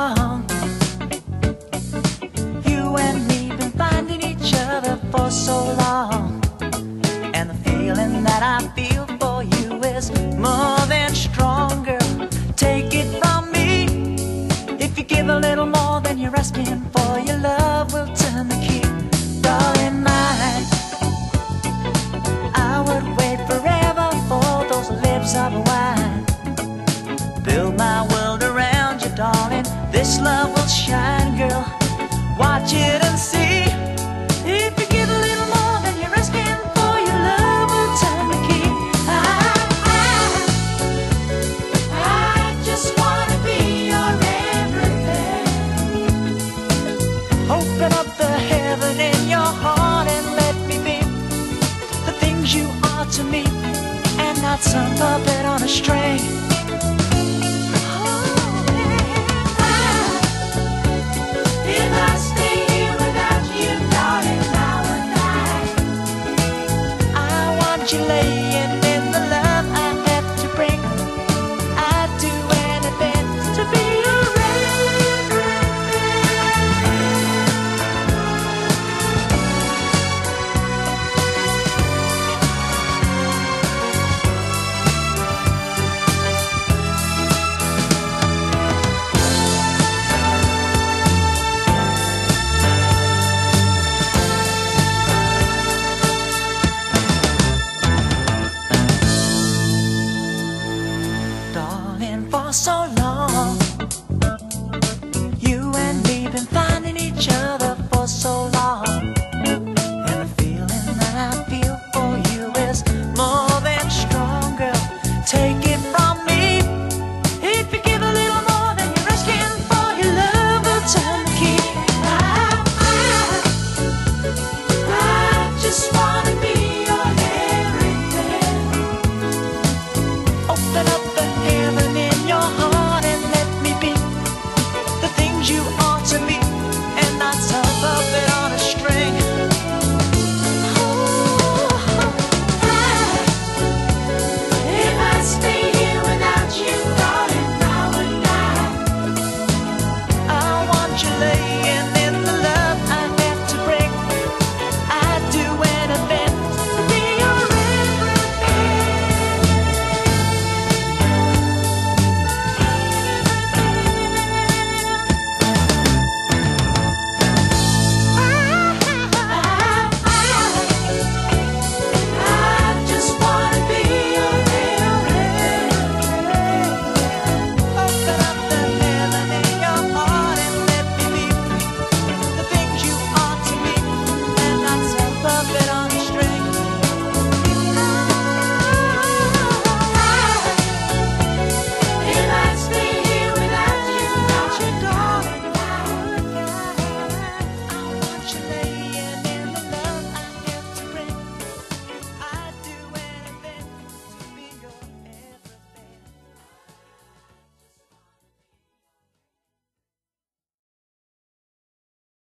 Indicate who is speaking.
Speaker 1: wrong. You and me been finding each other for so long, and the feeling that I feel for you is more than stronger. Take it from me, if you give a little more than you're asking for, your love will turn the key. Darling mine, I would wait forever for those lips of wine. Build my world around you, darling. This love will shine, girl. Watch it and see. If you give a little more than you're asking for, your love will turn the key. I just wanna be your everything. Open up the heaven in your heart and let me be the things you are to me, and not some puppet on a string.